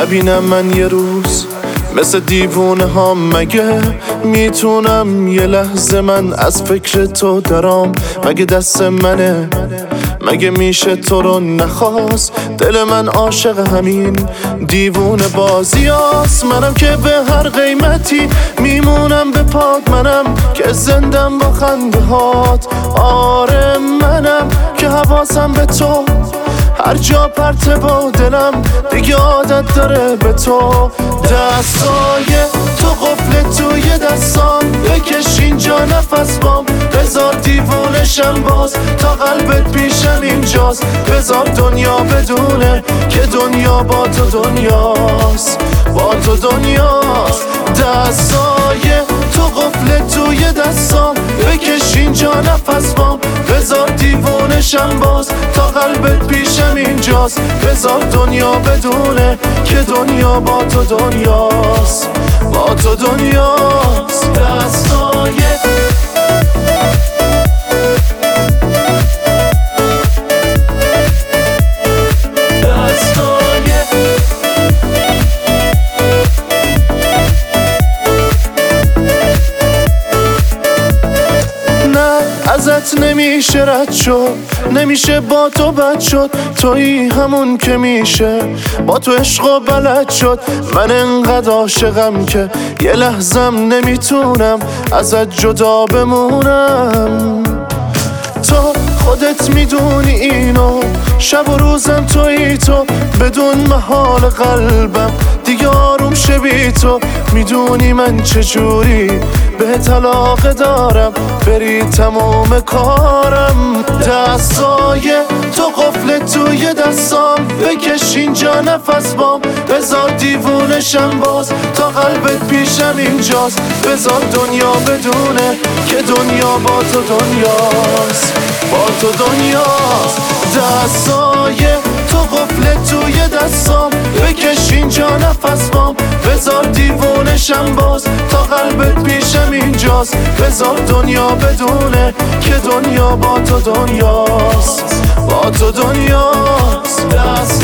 نبینم من یه روز مثل دیوونه ها، مگه میتونم یه لحظه من از فکر تو درام؟ مگه دست منه؟ مگه میشه تو رو نخواست؟ دل من عاشق همین دیوونه بازی هست. منم که به هر قیمتی میمونم به پات، منم که زندم با خنده هات. آره منم که حواسم به تو هر جا پرته با دلم دیگه عادت داره به تو. دستای تو قفل توی دستان، بکش اینجا نفس بام، بذار دیوونشم باز تا قلبت پیشم اینجاست. بذار دنیا بدونه که دنیا با تو دنیاست، با تو دنیاست. دستای تو قفل توی دستان، بکش اینجا نفس بام، بذار دیوونشم باز تا قلبت پیشم اینجاست. بذار دنیا بدونه که دنیا با تو دنیاست، با تو دنیاست. دستای ازت نمیشه رد شد، نمیشه با تو بد شد. تویی همون که میشه با تو عشق و بلد شد. من انقدر عاشقم که یه لحظم نمیتونم ازت جدا بمونم. تو خودت میدونی اینو، شب و روزم تویی تو، بدون محال قلبم دیگه آروم شه بی تو. میدونی من چجوری به طلاق دارم، بری تمام کارم. دستای تو قفل توی دستام، بکش اینجا نفس بام، بذار دیوونشم باز تا قلبت پیشم اینجاست. بذار دنیا بدونه که دنیا با تو دنیاست، با تو دنیاست. دستای تو قفل توی دستام، بکش اینجا نفس بام، بذار دیوونشم باز تا قلبت پیشم اینجاست. بذار دنیا بدونه که دنیا با تو دنیاست، با تو دنیاست.